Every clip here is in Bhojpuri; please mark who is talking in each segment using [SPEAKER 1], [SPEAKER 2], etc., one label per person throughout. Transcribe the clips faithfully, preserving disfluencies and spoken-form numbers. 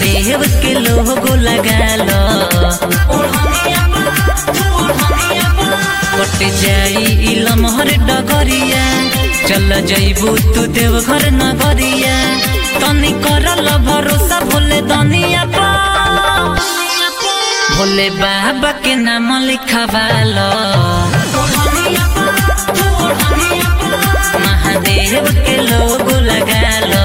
[SPEAKER 1] महादेव के लोगो लगा लो कट जाई इलमहर डगरिया चल जइबू तू देवघर नगरिया तनी करल भरोसा भोले दनिया पा भोले बाबा के नाम लिखवालो महादेव के लोगो लगा लो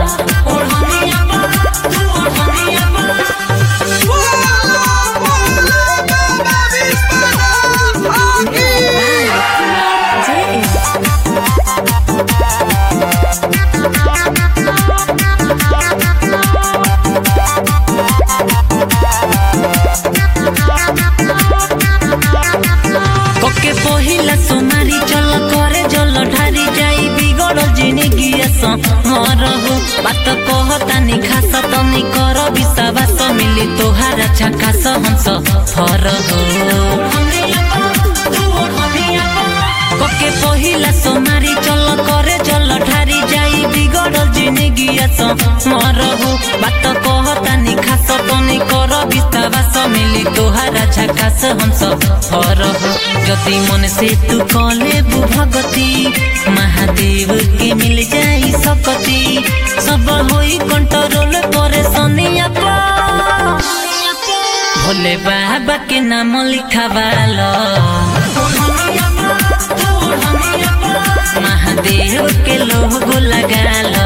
[SPEAKER 1] कोके पहिला सोमारी चल करे जल ढारी जाई बिगड़ जिंदगी मरहु बात कहतानी खास तनी कर विश्वास मिली तोहारा छकास हंस फरहु कोके पहिला सोमारी चल करे जल ढारी जाई बिगड़ जिंदगी मरहु बात कहतानी खास तनी कर विश्वास मिली तोहारा छकास हंस फरहु जति मन से तू कले भगती महादेव के मिल जाई सकती सब होई कंट्रोल करे सनिया भोले बाबा के नाम लिखवालो महादेव के लोगो लगा लो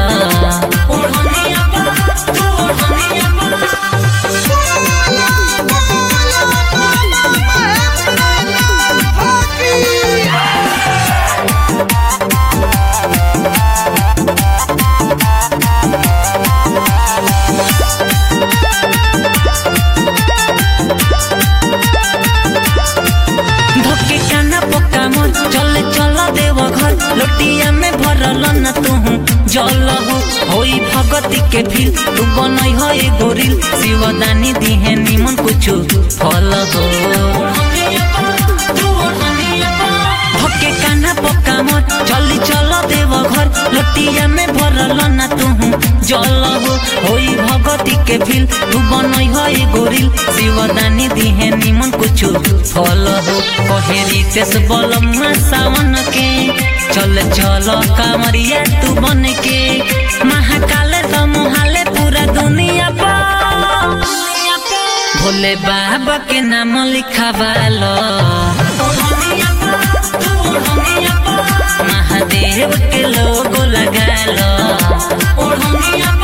[SPEAKER 1] चल चल देव घर लोटिया में भरल न तू जल हो होई भगती के फिर तू बनई हो ए गोरिल शिवदानी दिहे निमन कुछ फल हो भके काना पक्का मोर चली चल देव घर लोटिया में भरल न तू जल हो होई भगती के फिर तू बनई हो ए गोरिल शिवदानी दिहे निमन कुछ फल हो कहेरी तेस बलमुआ सावन के चल चल कामरिया तू बन के महाकाल मुहाले पूरा दुनिया पा भोले बाबा के नाम लिखवालो महादेव के लोगो लगा लो।